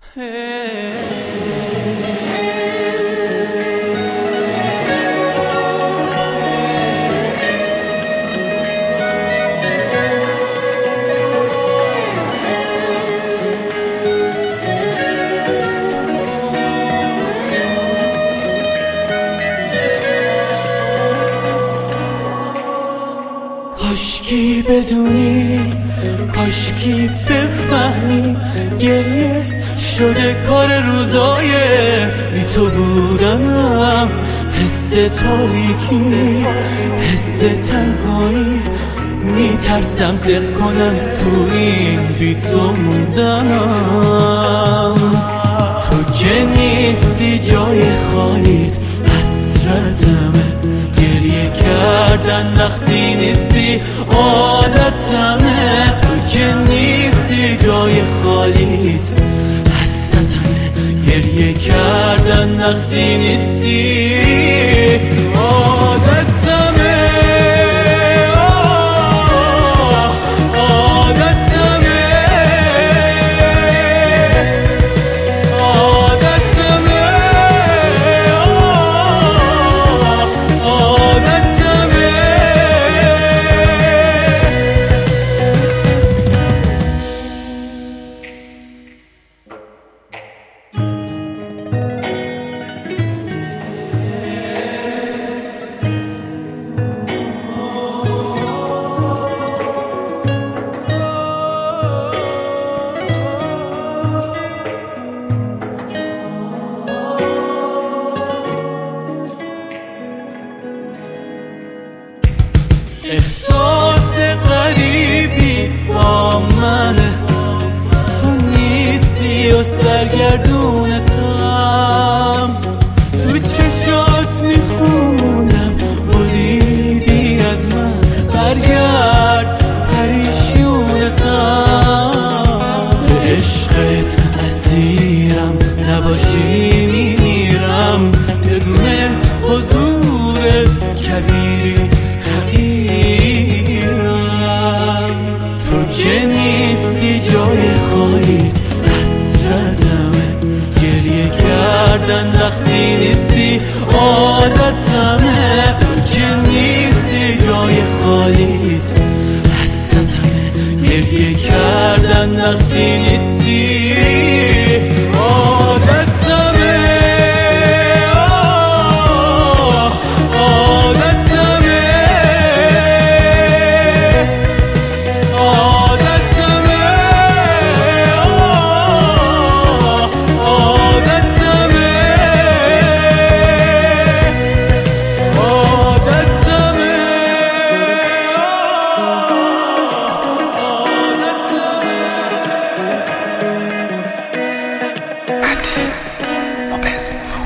کاشکی بدونی، کاشکی بفهمی، گریه شده کار روزای بی تو بودنم. حس تاریکی، حس تنهایی، میترسم دل کنم تو این بی تو موندنم. تو که نیستی جای خالیت حسرتمه، گریه کردن وقتی نیستی عادتمه. تو که نیستی جای خالیت حسرتمه، گریه کردن وقتی نیستی عادتمه. احساس غریبی با منه، تو نیستی و سرگردونتم. تو چشات میخونم بریدی از من، برگرد پریشونتم. به عشقت اسیرم، نباشی میمیرم. بدون حضورت کبیری که نیستی جای خالیت حسرتمه، گریه کردن وقتی نیستی عادتمه. تو که نیستی جای خالیت حسرتمه، گریه کردن وقتی نیستی عادتمه. Esp